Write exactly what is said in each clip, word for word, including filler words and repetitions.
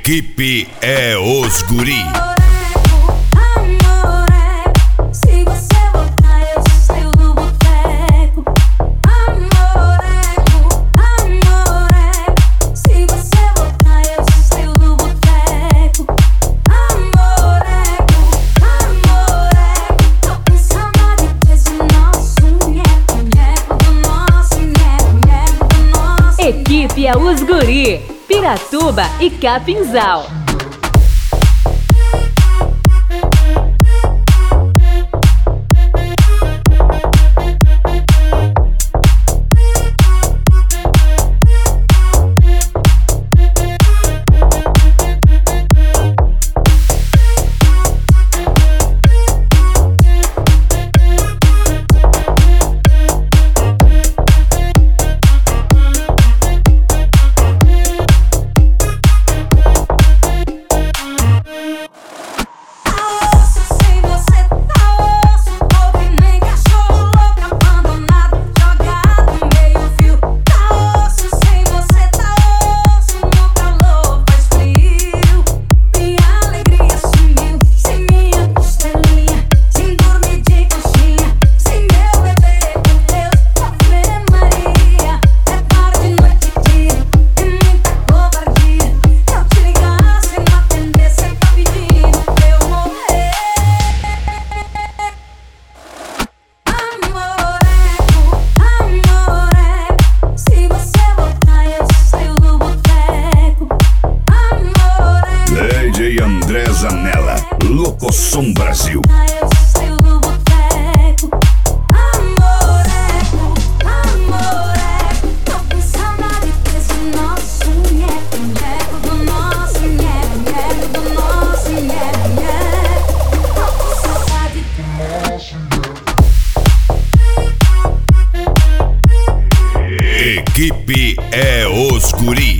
Equipe é os guri. Equipe é os guri, Piratuba e Capinzal. André Zanella, Locosom Brasil. Equipe é os guri.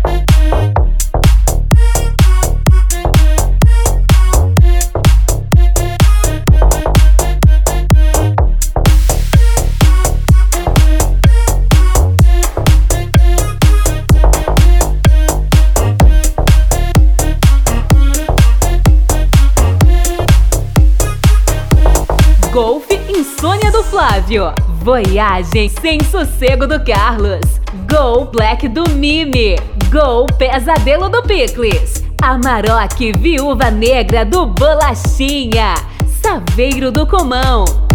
Golfe Insônia do Flávio. Voyagem Sem Sossego do Carlos. Gol Black do Mimi. Gol Pesadelo do Picles. Amarok Viúva Negra do Bolachinha. Saveiro do Comão.